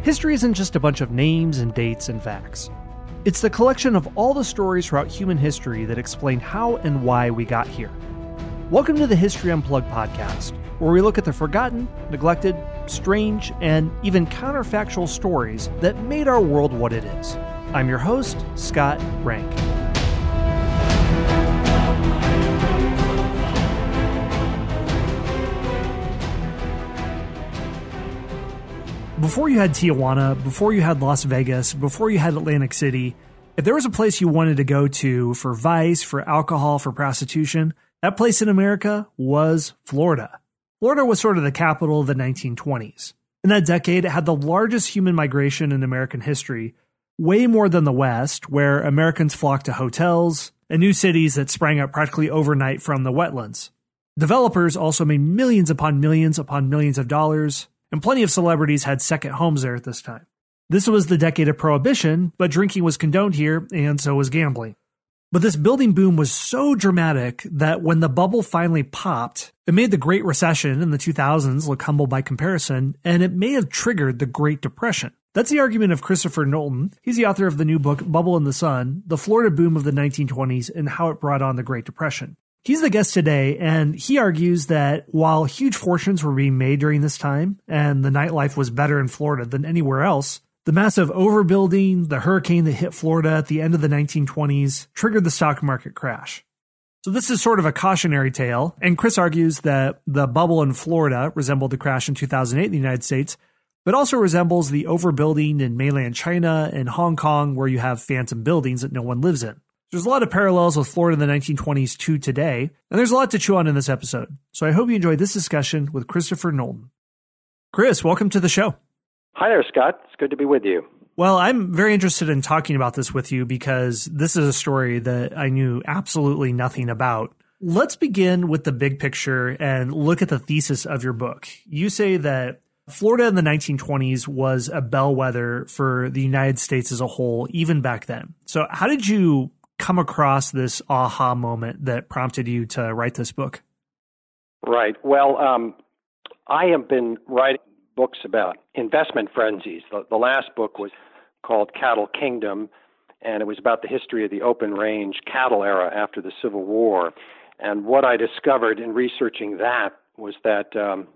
History isn't just a bunch of names and dates and facts. It's the collection of all the stories throughout human history that explain how and why we got here. Welcome to the History Unplugged podcast, where we look at the forgotten, neglected, strange, and even counterfactual stories that made our world what it is. I'm your host, Scott Rank. Before you had Tijuana, before you had Las Vegas, before you had Atlantic City, if there was a place you wanted to go to for vice, for alcohol, for prostitution, that place in America was Florida. Florida was sort of the capital of the 1920s. In that decade, it had the largest human migration in American history, way more than the West, where Americans flocked to hotels and new cities that sprang up practically overnight from the wetlands. Developers also made millions upon millions of dollars, and plenty of celebrities had second homes there at this time. This was the decade of Prohibition, but drinking was condoned here, and so was gambling. But this building boom was so dramatic that when the bubble finally popped, it made the Great Recession in the 2000s look humble by comparison, and it may have triggered the Great Depression. That's the argument of Christopher Knowlton. He's the author of the new book, Bubble in the Sun, The Florida Boom of the 1920s and How It Brought on the Great Depression. He's the guest today, and he argues that while huge fortunes were being made during this time, and the nightlife was better in Florida than anywhere else, the massive overbuilding, the hurricane that hit Florida at the end of the 1920s, triggered the stock market crash. So this is sort of a cautionary tale, and Chris argues that the bubble in Florida resembled the crash in 2008 in the United States, but also resembles the overbuilding in mainland China and Hong Kong, where you have phantom buildings that no one lives in. There's a lot of parallels with Florida in the 1920s to today, and there's a lot to chew on in this episode. So I hope you enjoyed this discussion with Christopher Knowlton. Chris, welcome to the show. Hi there, Scott. It's good to be with you. Well, I'm very interested in talking about this with you because this is a story that I knew absolutely nothing about. Let's begin with the big picture and look at the thesis of your book. You say that Florida in the 1920s was a bellwether for the United States as a whole, even back then. So how did you come across this aha moment that prompted you to write this book? Right. Well, I have been writing books about investment frenzies. The last book was called Cattle Kingdom, and it was about the history of the open range cattle era after the Civil War. And what I discovered in researching that was that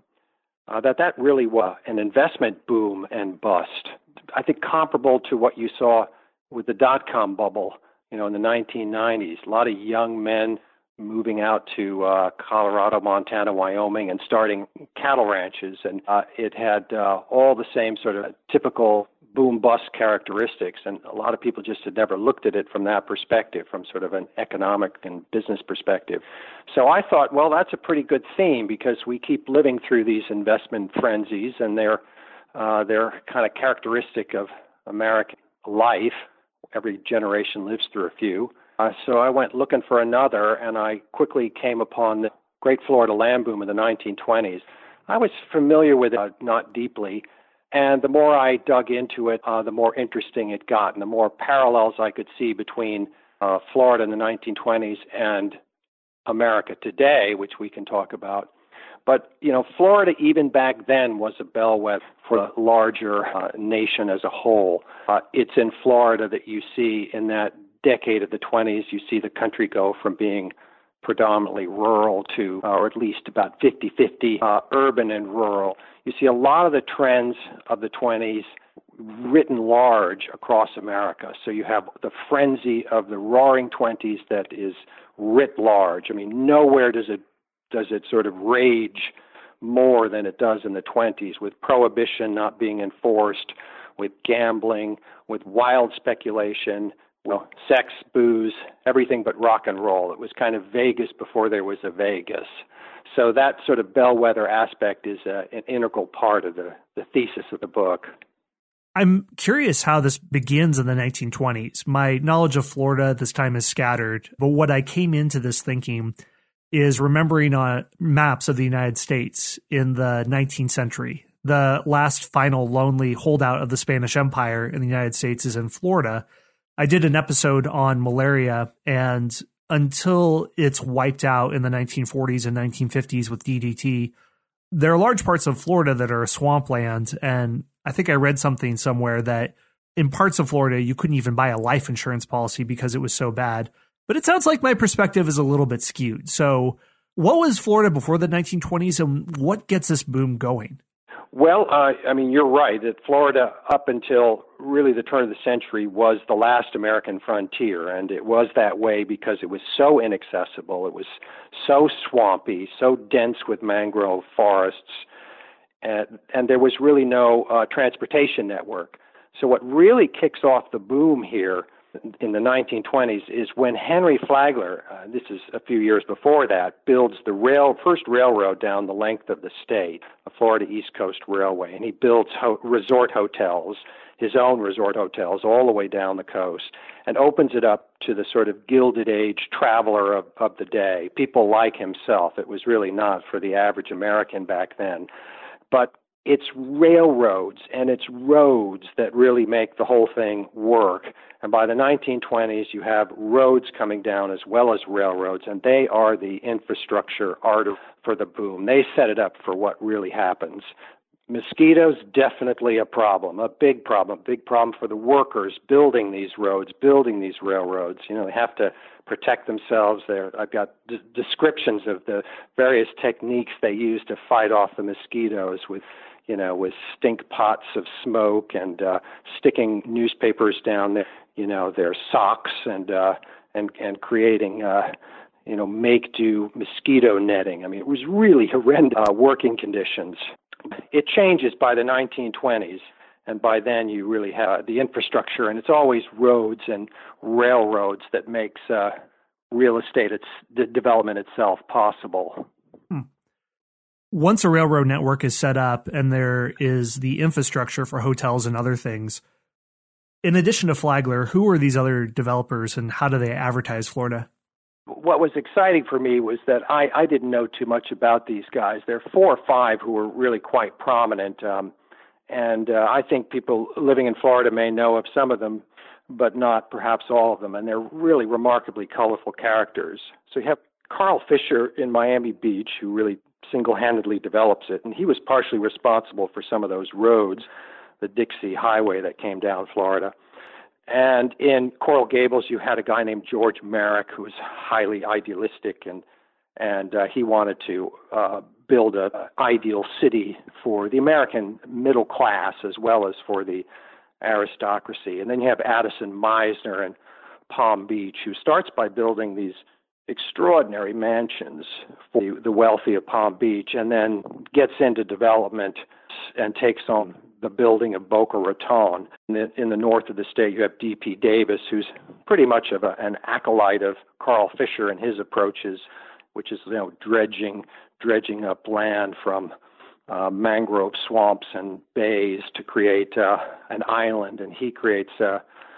that really was an investment boom and bust. I think comparable to what you saw with the dot-com bubble, in the 1990s. A lot of young men moving out to Colorado, Montana, Wyoming, and starting cattle ranches. And it had all the same sort of typical boom-bust characteristics. And a lot of people just had never looked at it from that perspective, from sort of an economic and business perspective. So I thought, well, that's a pretty good theme because we keep living through these investment frenzies, and they're kind of characteristic of American life. Every generation lives through a few. So I went looking for another, and I quickly came upon the Great Florida Land Boom in the 1920s. I was familiar with it, not deeply, and the more I dug into it, the more interesting it got, and the more parallels I could see between Florida in the 1920s and America today, which we can talk about. But, Florida even back then was a bellwether for the larger nation as a whole. It's in Florida that you see in that decade of the 20s, you see the country go from being predominantly rural to, or at least about 50-50 urban and rural. You see a lot of the trends of the 20s written large across America. So you have the frenzy of the roaring 20s that is writ large. I mean, nowhere does it sort of rage more than it does in the 20s, with prohibition not being enforced, with gambling, with wild speculation, sex, booze, everything but rock and roll. It was kind of Vegas before there was a Vegas. So that sort of bellwether aspect is an integral part of the thesis of the book. I'm curious how this begins in the 1920s. My knowledge of Florida at this time is scattered, but what I came into this thinking is remembering on maps of the United States in the 19th century. The last final lonely holdout of the Spanish Empire in the United States is in Florida. I did an episode on malaria, and until it's wiped out in the 1940s and 1950s with DDT, there are large parts of Florida that are swampland. And I think I read something somewhere that in parts of Florida, you couldn't even buy a life insurance policy because it was so bad. But it sounds like my perspective is a little bit skewed. So what was Florida before the 1920s, and what gets this boom going? Well, I mean, you're right that Florida, up until really the turn of the century, was the last American frontier. And it was that way because it was so inaccessible. It was so swampy, so dense with mangrove forests. And there was really no transportation network. So what really kicks off the boom here in the 1920s is when Henry Flagler, this is a few years before that, builds the first railroad down the length of the state, the Florida East Coast Railway, and he builds resort hotels, his own resort hotels, all the way down the coast, and opens it up to the sort of Gilded Age traveler of the day, people like himself. It was really not for the average American back then. But it's railroads and it's roads that really make the whole thing work. And by the 1920s, you have roads coming down as well as railroads, and they are the infrastructure artery for the boom. They set it up for what really happens. Mosquitoes, definitely a big problem for the workers building these roads, building these railroads. You know, they have to protect themselves. I've got descriptions of the various techniques they use to fight off the mosquitoes with stink pots of smoke and sticking newspapers down their socks and creating make-do mosquito netting. I mean, it was really horrendous working conditions. It changes by the 1920s, and by then you really have the infrastructure, and it's always roads and railroads that makes real estate, the development itself, possible. Once a railroad network is set up and there is the infrastructure for hotels and other things, in addition to Flagler, who are these other developers and how do they advertise Florida? What was exciting for me was that I didn't know too much about these guys. There are 4 or 5 who were really quite prominent, and I think people living in Florida may know of some of them, but not perhaps all of them, and they're really remarkably colorful characters. So you have Carl Fisher in Miami Beach, who really single-handedly develops it, and he was partially responsible for some of those roads, the Dixie Highway that came down Florida. And in Coral Gables, you had a guy named George Merrick, who was highly idealistic, and he wanted to build an ideal city for the American middle class as well as for the aristocracy. And then you have Addison Meisner in Palm Beach, who starts by building these extraordinary mansions for the wealthy of Palm Beach, and then gets into development and takes on the building of Boca Raton. In the north of the state, you have D.P. Davis, who's pretty much of an acolyte of Carl Fisher and his approaches, which is dredging up land from mangrove swamps and bays to create an island, and he creates a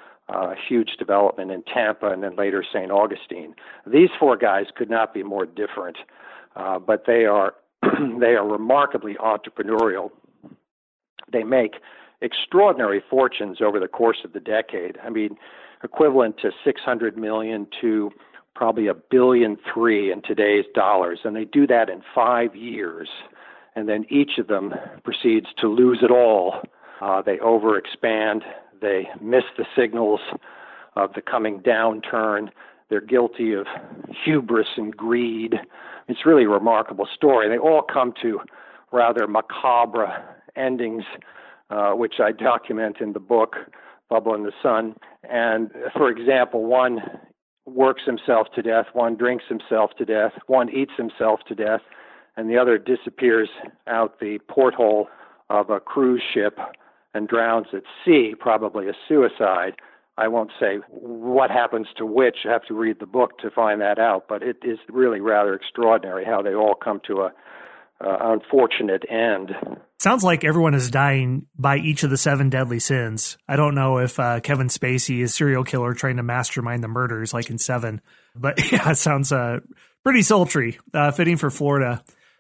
huge development in Tampa and then later St. Augustine. These 4 guys could not be more different, but they are remarkably entrepreneurial. They make extraordinary fortunes over the course of the decade. I mean, equivalent to $600 million to probably $1.3 billion in today's dollars, and they do that in 5 years. And then each of them proceeds to lose it all. They overexpand. They miss the signals of the coming downturn. They're guilty of hubris and greed. It's really a remarkable story. They all come to rather macabre endings, which I document in the book, Bubble in the Sun. And for example, one works himself to death, one drinks himself to death, one eats himself to death, and the other disappears out the porthole of a cruise ship and drowns at sea, probably a suicide. I won't say what happens to which. You have to read the book to find that out, but it is really rather extraordinary how they all come to a unfortunate end. Sounds like everyone is dying by each of the 7 deadly sins. I don't know if Kevin Spacey is serial killer trying to mastermind the murders like in 7, but yeah, it sounds pretty sultry, fitting for Florida.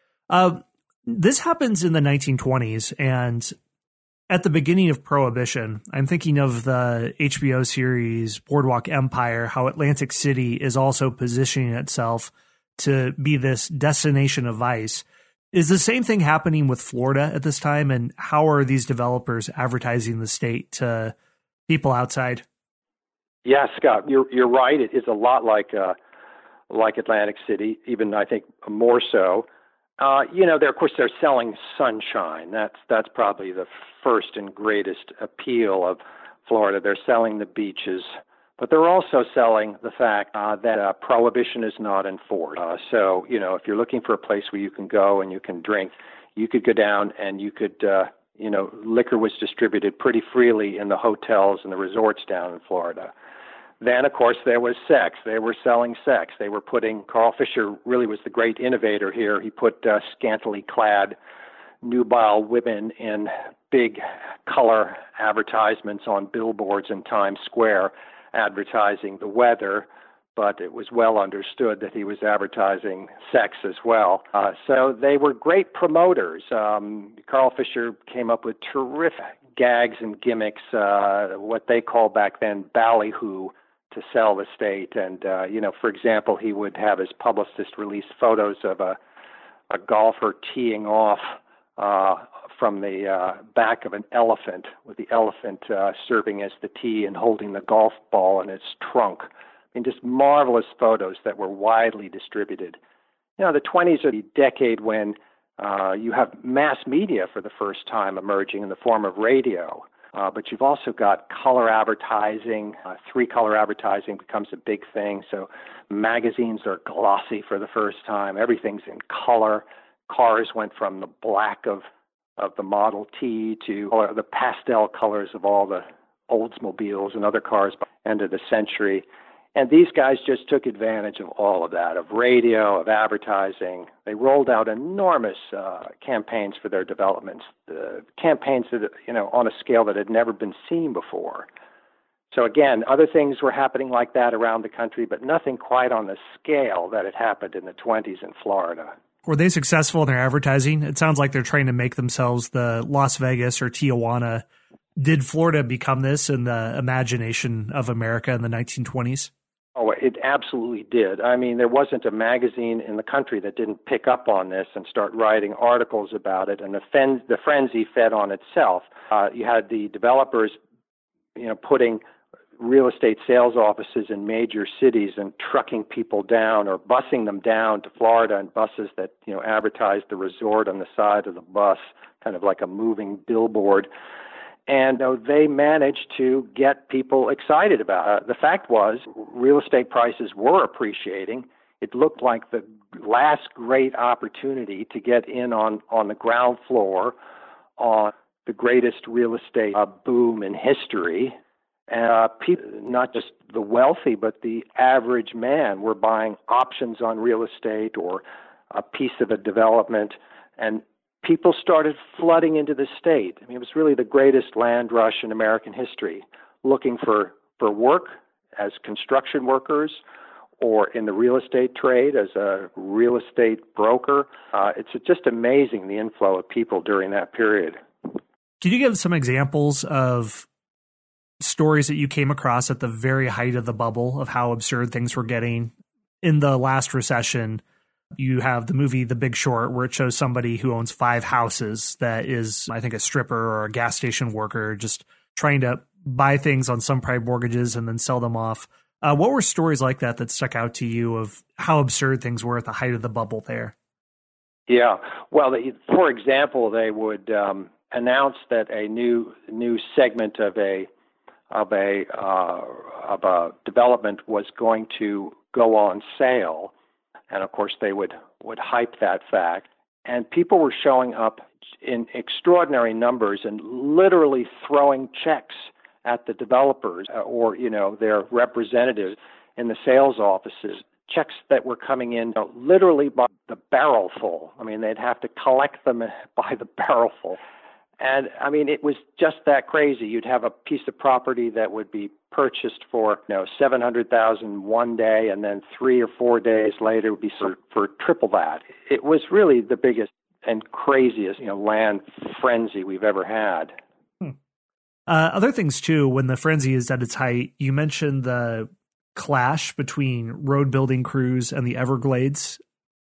This happens in the 1920s, and at the beginning of Prohibition, I'm thinking of the HBO series Boardwalk Empire, how Atlantic City is also positioning itself to be this destination of vice. Is the same thing happening with Florida at this time? And how are these developers advertising the state to people outside? Yeah, Scott, you're right. It is a lot like Atlantic City, even I think more so. Of course, they're selling sunshine. That's probably the first and greatest appeal of Florida. They're selling the beaches, but they're also selling the fact that prohibition is not enforced. So, if you're looking for a place where you can go and you can drink, you could go down and you could, liquor was distributed pretty freely in the hotels and the resorts down in Florida. Then, of course, there was sex. They were selling sex. They were Carl Fisher really was the great innovator here. He put scantily clad nubile women in big color advertisements on billboards in Times Square advertising the weather, but it was well understood that he was advertising sex as well. So they were great promoters. Carl Fisher came up with terrific gags and gimmicks, what they called back then ballyhoo, to sell the state. And, for example, he would have his publicist release photos of a golfer teeing off from the back of an elephant, with the elephant serving as the tee and holding the golf ball in its trunk. I mean, just marvelous photos that were widely distributed. The 20s are the decade when you have mass media for the first time emerging in the form of radio. But you've also got color advertising. Three-color advertising becomes a big thing. So magazines are glossy for the first time. Everything's in color. Cars went from the black of the Model T to the pastel colors of all the Oldsmobiles and other cars by the end of the century. And these guys just took advantage of all of that, of radio, of advertising. They rolled out enormous campaigns for their developments, campaigns that, on a scale that had never been seen before. So again, other things were happening like that around the country, but nothing quite on the scale that had happened in the 20s in Florida. Were they successful in their advertising? It sounds like they're trying to make themselves the Las Vegas or Tijuana. Did Florida become this in the imagination of America in the 1920s? Oh, it absolutely did. I mean, there wasn't a magazine in the country that didn't pick up on this and start writing articles about it, and the frenzy fed on itself. You had the developers, putting real estate sales offices in major cities and trucking people down or busing them down to Florida in buses that, advertised the resort on the side of the bus, kind of like a moving billboard. And they managed to get people excited about it. The fact was, real estate prices were appreciating. It looked like the last great opportunity to get in on the ground floor on the greatest real estate boom in history. And people, not just the wealthy, but the average man, were buying options on real estate or a piece of a development, and people started flooding into the state. I mean, it was really the greatest land rush in American history, looking for work as construction workers or in the real estate trade as a real estate broker. It's just amazing, the inflow of people during that period. Can you give some examples of stories that you came across at the very height of the bubble of how absurd things were getting? In the last recession, you have the movie The Big Short, where it shows somebody who owns 5 houses that is, I think, a stripper or a gas station worker just trying to buy things on some private mortgages and then sell them off. What were stories like that stuck out to you of how absurd things were at the height of the bubble there? Yeah. Well, for example, they would announce that a new segment of a development was going to go on sale. And of course, they would hype that fact. And people were showing up in extraordinary numbers and literally throwing checks at the developers or, their representatives in the sales offices, checks that were coming in literally by the barrelful. I mean, they'd have to collect them by the barrelful. And I mean, it was just that crazy. You'd have a piece of property that would be purchased for, $700,000 one day, and then 3 or 4 days later it would be for triple that. It was really the biggest and craziest, land frenzy we've ever had. Other things too, when the frenzy is at its height, you mentioned the clash between road building crews and the Everglades.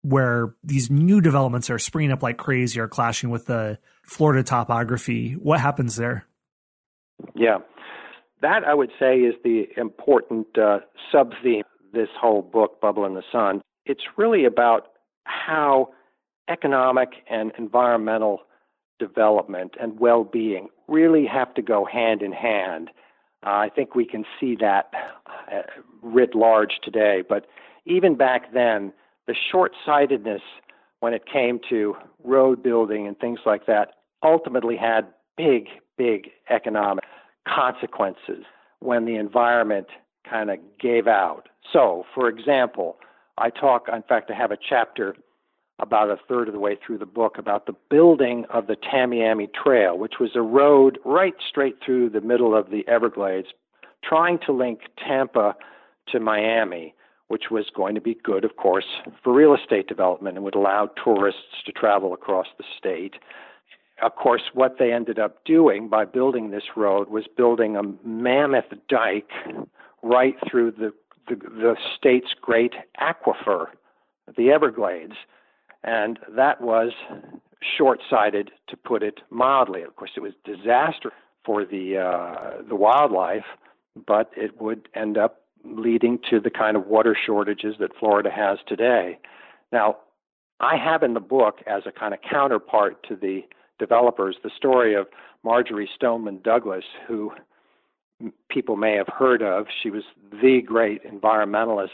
where these new developments are springing up like crazy, are clashing with the Florida topography. What happens there? Yeah, that I would say is the important sub-theme this whole book, Bubble in the Sun. It's really about how economic and environmental development and well-being really have to go hand in hand. I think we can see that writ large today, but even back then, the short-sightedness when it came to road building and things like that ultimately had big, big economic consequences when the environment kind of gave out. So, for example, I have a chapter about a third of the way through the book about the building of the Tamiami Trail, which was a road right straight through the middle of the Everglades, trying to link Tampa to Miami, which was going to be good, of course, for real estate development and would allow tourists to travel across the state. Of course, what they ended up doing by building this road was building a mammoth dike right through the state's great aquifer, the Everglades. And that was short-sighted, to put it mildly. Of course, it was disaster for the wildlife, but it would end up leading to the kind of water shortages that Florida has today. Now, I have in the book, as a kind of counterpart to the developers, the story of Marjory Stoneman Douglas, who people may have heard of. She was the great environmentalist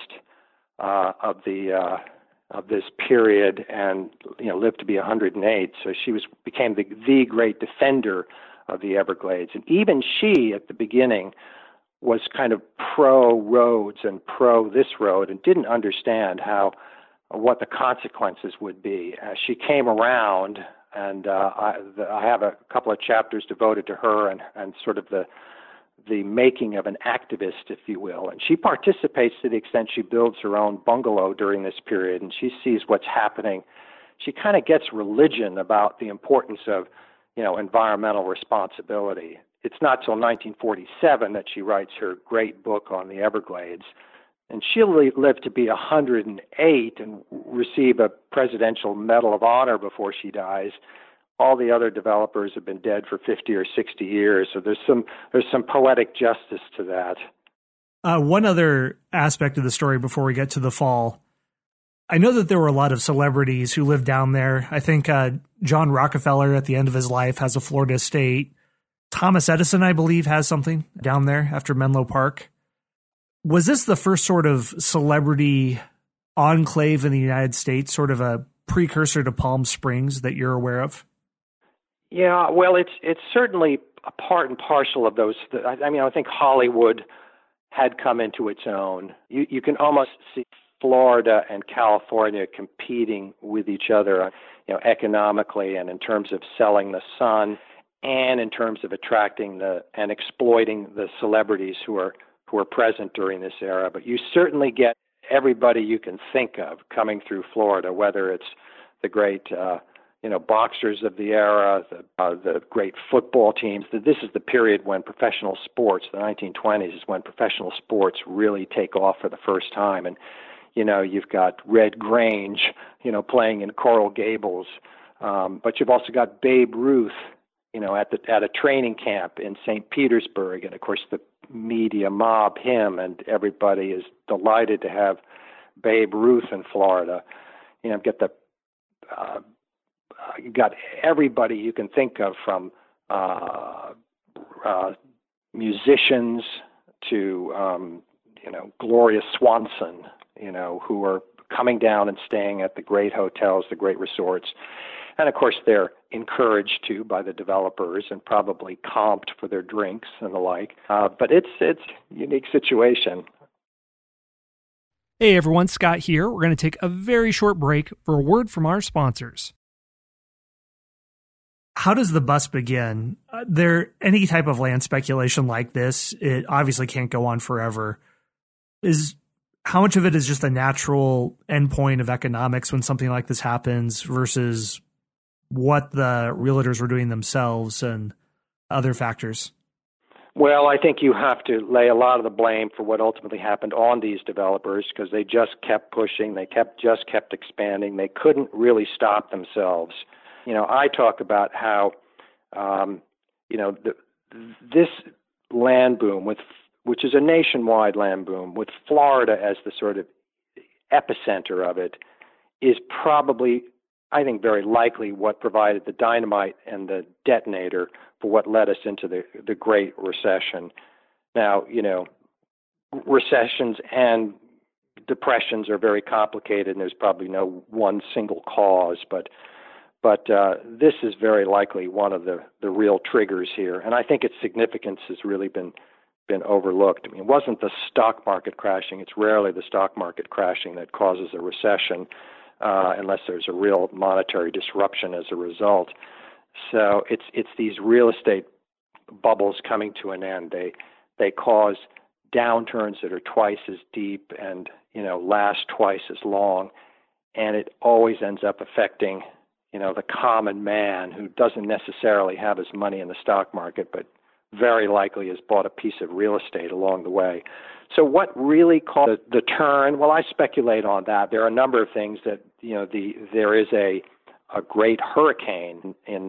of this period, and lived to be 108. So she became the great defender of the Everglades. And even she, at the beginning, was kind of pro roads and pro this road, and didn't understand what the consequences would be. She came around, and I have a couple of chapters devoted to her and sort of the making of an activist, if you will. And she participates to the extent she builds her own bungalow during this period, and she sees what's happening. She kind of gets religion about the importance of, environmental responsibility. It's not till 1947 that she writes her great book on the Everglades. And she'll live to be 108 and receive a Presidential Medal of Honor before she dies. All the other developers have been dead for 50 or 60 years, so there's some poetic justice to that. One other aspect of the story before we get to the fall, I know that there were a lot of celebrities who lived down there. I think John Rockefeller at the end of his life has a Florida estate. Thomas Edison, I believe, has something down there after Menlo Park. Was this the first sort of celebrity enclave in the United States, sort of a precursor to Palm Springs that you're aware of? Yeah, well, it's certainly a part and parcel of those. I think Hollywood had come into its own. You can almost see Florida and California competing with each other, economically and in terms of selling the sun, and in terms of attracting and exploiting the celebrities who are present during this era. But you certainly get everybody you can think of coming through Florida, whether it's the great boxers of the era, the great football teams. This is the period when professional sports, the 1920s, is when professional sports really take off for the first time. And, you've got Red Grange, playing in Coral Gables. But you've also got Babe Ruth, at a training camp in St. Petersburg. And, of course, the media mob him, and everybody is delighted to have Babe Ruth in Florida. You've got you got everybody you can think of, from musicians to Gloria Swanson, who are coming down and staying at the great hotels, the great resorts. And of course, they're encouraged to by the developers and probably comped for their drinks and the like. But it's a unique situation. Hey everyone, Scott here. We're going to take a very short break for a word from our sponsors. How does the bust begin? Any type of land speculation like this, it obviously can't go on forever. How much of it is just a natural endpoint of economics when something like this happens versus what the realtors were doing themselves and other factors? Well, I think you have to lay a lot of the blame for what ultimately happened on these developers because they just kept pushing, just kept expanding. They couldn't really stop themselves. I talk about how, this land boom, which is a nationwide land boom, with Florida as the sort of epicenter of it, is probably, I think, very likely what provided the dynamite and the detonator for what led us into the Great Recession. Now, recessions and depressions are very complicated, and there's probably no one single cause, but this is very likely one of the real triggers here. And I think its significance has really been overlooked. I mean, it wasn't the stock market crashing. It's rarely the stock market crashing that causes a recession, unless there's a real monetary disruption as a result. So it's these real estate bubbles coming to an end. They cause downturns that are twice as deep and last twice as long, and it always ends up affecting the common man who doesn't necessarily have his money in the stock market, but very likely has bought a piece of real estate along the way. So what really caused the turn? Well, I speculate on that. There are a number of things that, there is a great hurricane in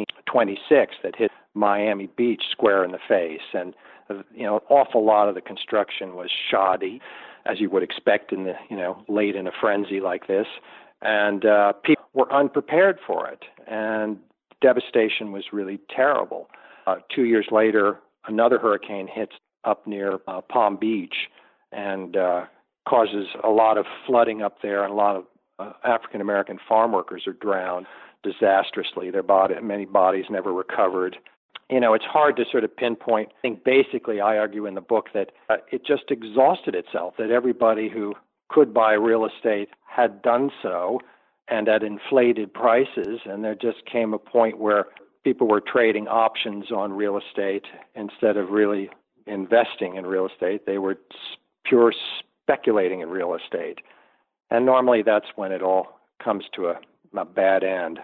1926 that hit Miami Beach square in the face. And, an awful lot of the construction was shoddy, as you would expect in late in a frenzy like this. And people were unprepared for it. And devastation was really terrible. 2 years later, another hurricane hits up near Palm Beach and causes a lot of flooding up there, and a lot of African-American farm workers are drowned disastrously. Many bodies never recovered. It's hard to sort of pinpoint. I think basically I argue in the book that it just exhausted itself, that everybody who could buy real estate had done so and at inflated prices, and there just came a point where people were trading options on real estate instead of really investing in real estate. They were pure speculating in real estate. And normally that's when it all comes to a bad end.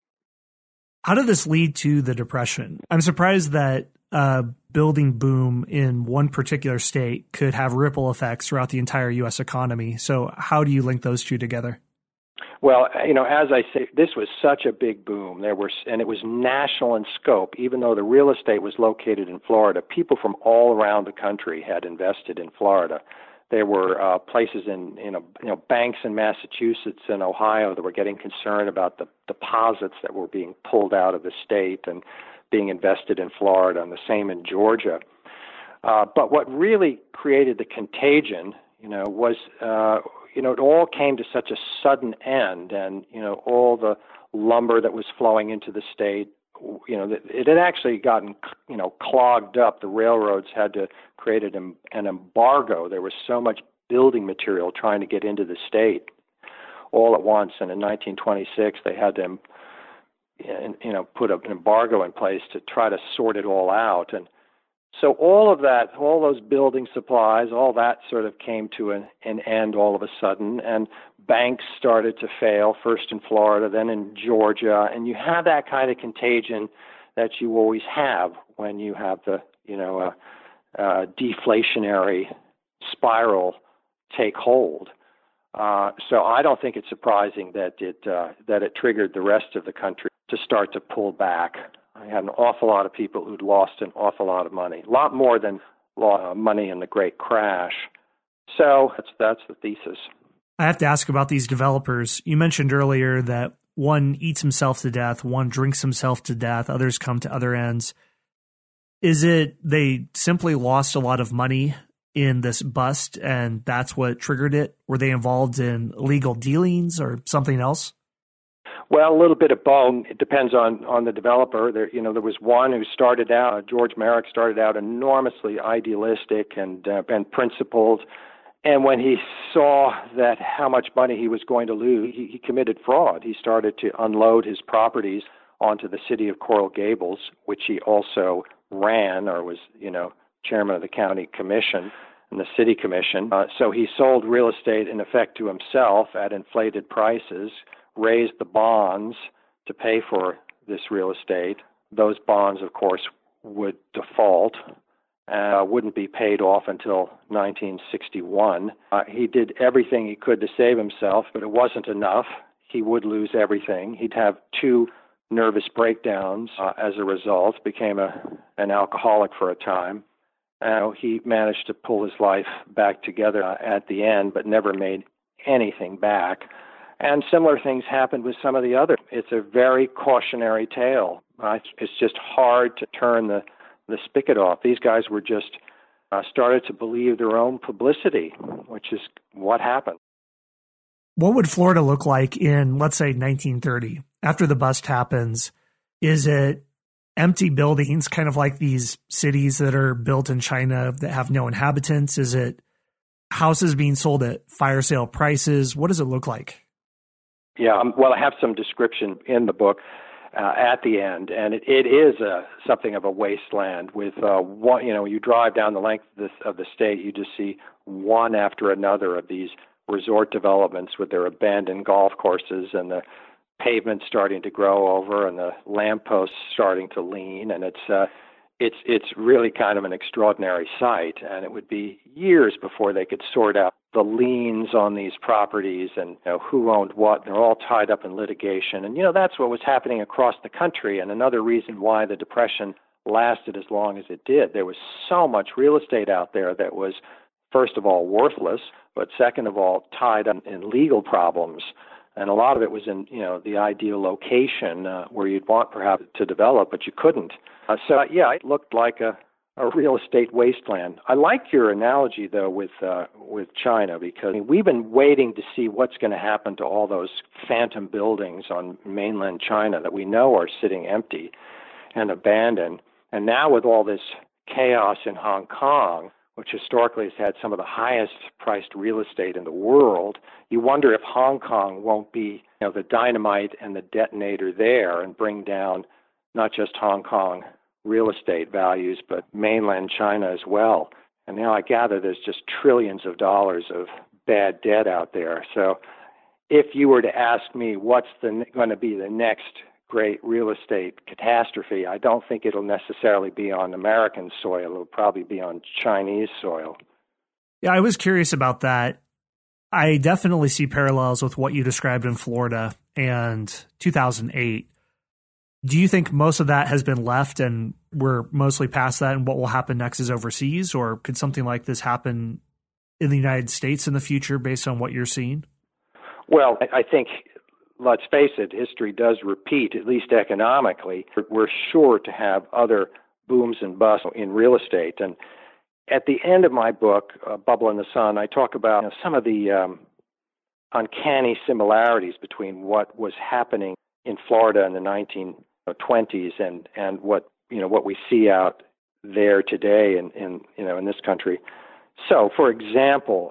How did this lead to the Depression? I'm surprised that a building boom in one particular state could have ripple effects throughout the entire U.S. economy. So how do you link those two together? Well, as I say, this was such a big boom. And it was national in scope. Even though the real estate was located in Florida, people from all around the country had invested in Florida. There were places in banks in Massachusetts and Ohio that were getting concerned about the deposits that were being pulled out of the state and being invested in Florida, and the same in Georgia. But what really created the contagion, was it all came to such a sudden end, and all the lumber that was flowing into the state, it had actually gotten clogged up. The railroads had to create an embargo. There was so much building material trying to get into the state all at once, and in 1926 they had to put an embargo in place to try to sort it all out. And so all of that, all those building supplies, all that sort of came to an end all of a sudden, and banks started to fail, first in Florida, then in Georgia, and you have that kind of contagion that you always have when you have the, deflationary spiral take hold. So I don't think it's surprising that it triggered the rest of the country to start to pull back. I had an awful lot of people who'd lost an awful lot of money, a lot more than money in the Great Crash. So that's the thesis. I have to ask about these developers. You mentioned earlier that one eats himself to death, one drinks himself to death, others come to other ends. Is it they simply lost a lot of money in this bust and that's what triggered it? Were they involved in illegal dealings or something else? Well, a little bit of both. It depends on the developer. There was one who started out, George Merrick started out enormously idealistic and principled. And when he saw that how much money he was going to lose, he committed fraud. He started to unload his properties onto the city of Coral Gables, which he also ran or was, chairman of the county commission and the city commission. So he sold real estate in effect to himself at inflated prices, raised the bonds to pay for this real estate. Those bonds, of course, would default, wouldn't be paid off until 1961. He did everything he could to save himself, but it wasn't enough. He would lose everything. He'd have 2 nervous breakdowns as a result, became an alcoholic for a time. He managed to pull his life back together at the end, but never made anything back. And similar things happened with some of the others. It's a very cautionary tale. It's just hard to turn the spigot off. These guys were just started to believe their own publicity, which is what happened. What would Florida look like in, let's say, 1930? After the bust happens, is it empty buildings, kind of like these cities that are built in China that have no inhabitants? Is it houses being sold at fire sale prices? What does it look like? Yeah, well, I have some description in the book at the end, and it is something of a wasteland. With you drive down the length of the state, you just see one after another of these resort developments with their abandoned golf courses and the pavement starting to grow over and the lampposts starting to lean, and it's really kind of an extraordinary sight. And it would be years before they could sort out the liens on these properties and who owned what. They're all tied up in litigation, and that's what was happening across the country. And another reason why the Depression lasted as long as it did. There was so much real estate out there that was, first of all, worthless, but second of all, tied up in legal problems. And a lot of it was in, the ideal location where you'd want perhaps to develop, but you couldn't. It looked like a real estate wasteland. I like your analogy, though, with China, because we've been waiting to see what's going to happen to all those phantom buildings on mainland China that we know are sitting empty and abandoned. And now with all this chaos in Hong Kong, which historically has had some of the highest priced real estate in the world, you wonder if Hong Kong won't be the dynamite and the detonator there and bring down not just Hong Kong real estate values, but mainland China as well. And now I gather there's just trillions of dollars of bad debt out there. So if you were to ask me what's going to be the next great real estate catastrophe, I don't think it'll necessarily be on American soil. It'll probably be on Chinese soil. Yeah, I was curious about that. I definitely see parallels with what you described in Florida and 2008. Do you think most of that has been left and we're mostly past that and what will happen next is overseas? Or could something like this happen in the United States in the future based on what you're seeing? Well, I think, let's face it, history does repeat, at least economically. We're sure to have other booms and busts in real estate. And at the end of my book, Bubble in the Sun, I talk about some of the uncanny similarities between what was happening in Florida in the 1920s and what we see out there today in this country. So, for example,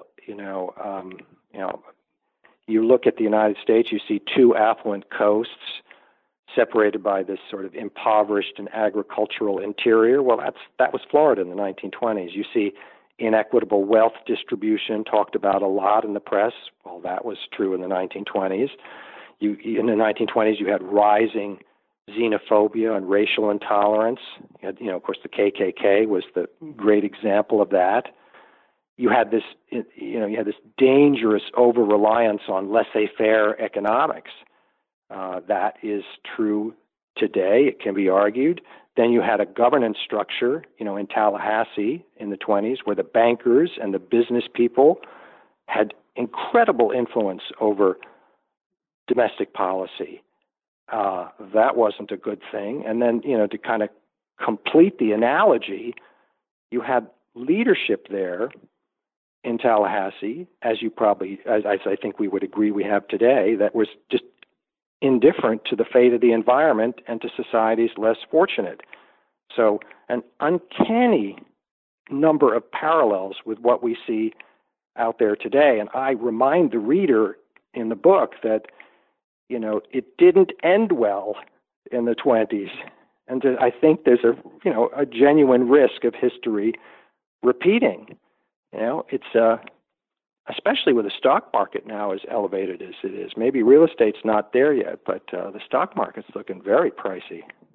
you look at the United States, you see 2 affluent coasts separated by this sort of impoverished and agricultural interior. Well, that was Florida in the 1920s. You see inequitable wealth distribution talked about a lot in the press. Well, that was true in the 1920s. In the 1920s, you had rising xenophobia and racial intolerance. You had, of course, the KKK was the great example of that. You had this dangerous over-reliance on laissez-faire economics. That is true today, it can be argued. Then you had a governance structure, in Tallahassee in the 20s, where the bankers and the business people had incredible influence over domestic policy. That wasn't a good thing. And then, to kind of complete the analogy, you had leadership there in Tallahassee, as I think we would agree we have today, that was just indifferent to the fate of the environment and to societies less fortunate. So an uncanny number of parallels with what we see out there today. And I remind the reader in the book that, it didn't end well in the 20s. And I think there's a genuine risk of history repeating. It's especially with the stock market now as elevated as it is. Maybe real estate's not there yet, but the stock market's looking very pricey.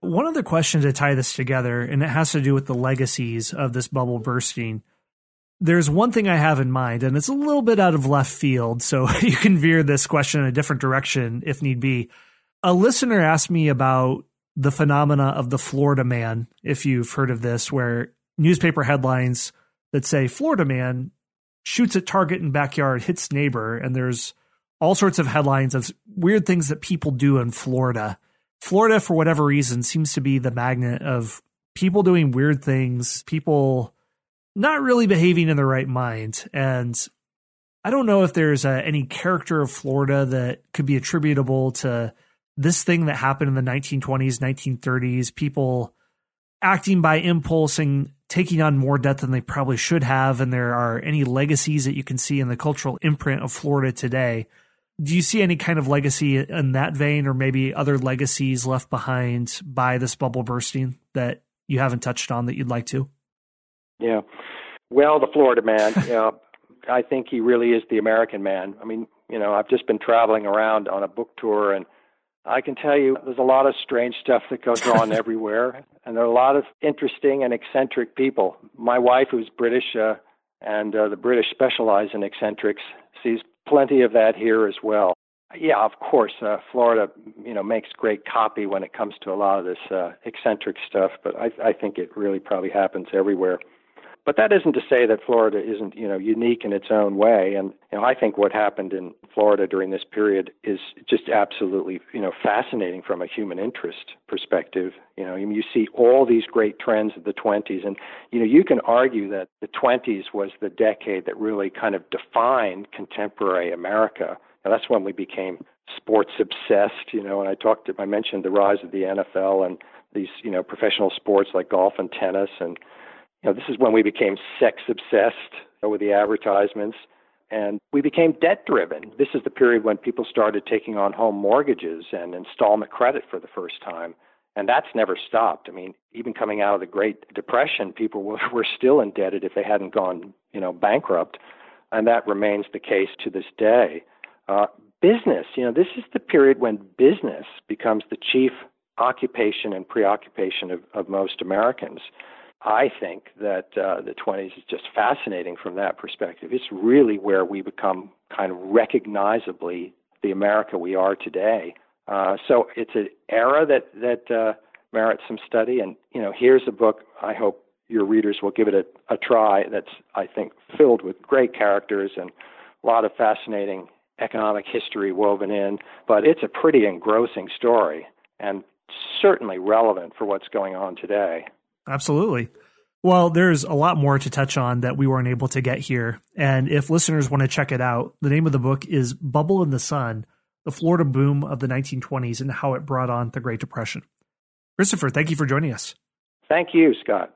One other question to tie this together, and it has to do with the legacies of this bubble bursting. There's one thing I have in mind, and it's a little bit out of left field, so you can veer this question in a different direction if need be. A listener asked me about the phenomena of the Florida man, if you've heard of this, where newspaper headlines that say Florida man shoots at target in backyard, hits neighbor, and there's all sorts of headlines of weird things that people do in Florida. Florida, for whatever reason, seems to be the magnet of people doing weird things, people not really behaving in the right mind. And I don't know if there's any character of Florida that could be attributable to this thing that happened in the 1920s, 1930s, people acting by impulse and taking on more debt than they probably should have. And there are any legacies that you can see in the cultural imprint of Florida today. Do you see any kind of legacy in that vein, or maybe other legacies left behind by this bubble bursting that you haven't touched on that you'd like to? Yeah. Well, the Florida man, I think he really is the American man. I mean, I've just been traveling around on a book tour, and I can tell you there's a lot of strange stuff that goes on everywhere, and there are a lot of interesting and eccentric people. My wife, who's British, and the British specialize in eccentrics, sees plenty of that here as well. Yeah, of course, Florida, makes great copy when it comes to a lot of this eccentric stuff, but I think it really probably happens everywhere. But that isn't to say that Florida isn't, unique in its own way. And, I think what happened in Florida during this period is just absolutely, fascinating from a human interest perspective. You see all these great trends of the 20s. And, you can argue that the 20s was the decade that really kind of defined contemporary America. And that's when we became sports obsessed, and I mentioned the rise of the NFL and these, professional sports like golf and tennis. And, this is when we became sex obsessed with the advertisements, and we became debt driven. This is the period when people started taking on home mortgages and installment credit for the first time. And that's never stopped. I mean, even coming out of the Great Depression, people were still indebted if they hadn't gone, bankrupt. And that remains the case to this day. Business, this is the period when business becomes the chief occupation and preoccupation of most Americans. I think that the 20s is just fascinating from that perspective. It's really where we become kind of recognizably the America we are today. So it's an era that merits some study. And, here's a book I hope your readers will give it a try that's, I think, filled with great characters and a lot of fascinating economic history woven in. But it's a pretty engrossing story and certainly relevant for what's going on today. Absolutely. Well, there's a lot more to touch on that we weren't able to get here. And if listeners want to check it out, the name of the book is Bubble in the Sun, The Florida Boom of the 1920s and How It Brought on the Great Depression. Christopher, thank you for joining us. Thank you, Scott.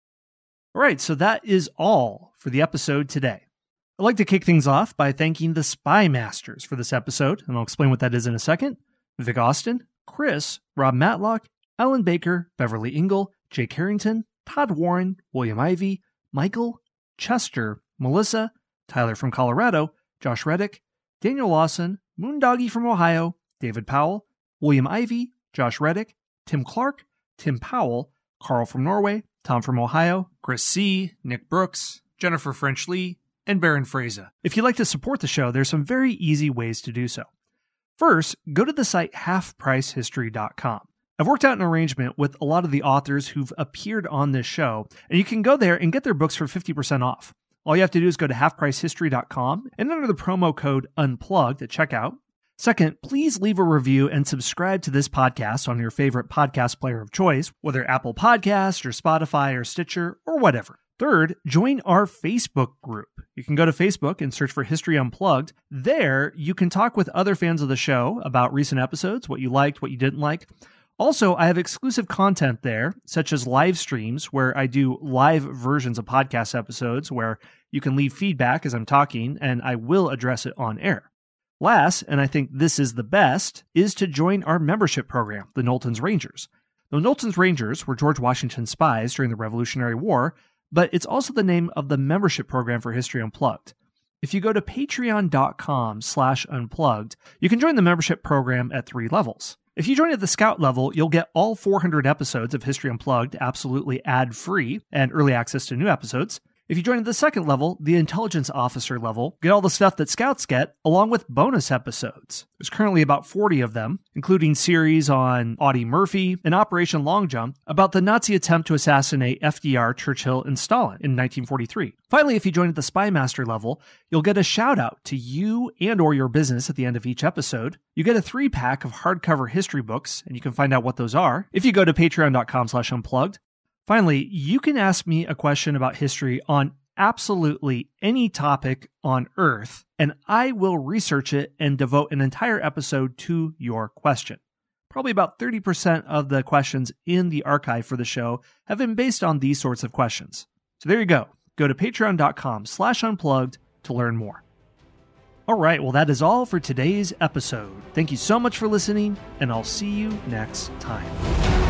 All right, so that is all for the episode today. I'd like to kick things off by thanking the Spy Masters for this episode, and I'll explain what that is in a second. Vic Austin, Chris, Rob Matlock, Alan Baker, Beverly Ingle, Jake Harrington, Todd Warren, William Ivey, Michael, Chester, Melissa, Tyler from Colorado, Josh Reddick, Daniel Lawson, Moondoggy from Ohio, David Powell, William Ivey, Josh Reddick, Tim Clark, Tim Powell, Carl from Norway, Tom from Ohio, Chris C., Nick Brooks, Jennifer French Lee, and Baron Fraser. If you'd like to support the show, there's some very easy ways to do so. First, go to the site halfpricehistory.com. I've worked out an arrangement with a lot of the authors who've appeared on this show, and you can go there and get their books for 50% off. All you have to do is go to halfpricehistory.com and enter the promo code UNPLUGGED at checkout. Second, please leave a review and subscribe to this podcast on your favorite podcast player of choice, whether Apple Podcasts or Spotify or Stitcher or whatever. Third, join our Facebook group. You can go to Facebook and search for History Unplugged. There, you can talk with other fans of the show about recent episodes, what you liked, what you didn't like. Also, I have exclusive content there, such as live streams where I do live versions of podcast episodes where you can leave feedback as I'm talking, and I will address it on air. Last, and I think this is the best, is to join our membership program, the Knowlton's Rangers. The Knowlton's Rangers were George Washington's spies during the Revolutionary War, but it's also the name of the membership program for History Unplugged. If you go to patreon.com/unplugged, you can join the membership program at 3 levels. If you join at the Scout level, you'll get all 400 episodes of History Unplugged absolutely ad-free and early access to new episodes. If you join at the second level, the Intelligence Officer level, get all the stuff that Scouts get, along with bonus episodes. There's currently about 40 of them, including series on Audie Murphy and Operation Long Jump about the Nazi attempt to assassinate FDR, Churchill, and Stalin in 1943. Finally, if you join at the Spy Master level, you'll get a shout-out to you and or your business at the end of each episode. You get a 3-pack of hardcover history books, and you can find out what those are if you go to patreon.com/unplugged. Finally, you can ask me a question about history on absolutely any topic on Earth, and I will research it and devote an entire episode to your question. Probably about 30% of the questions in the archive for the show have been based on these sorts of questions. So there you go. Go to patreon.com/unplugged to learn more. All right, well, that is all for today's episode. Thank you so much for listening, and I'll see you next time.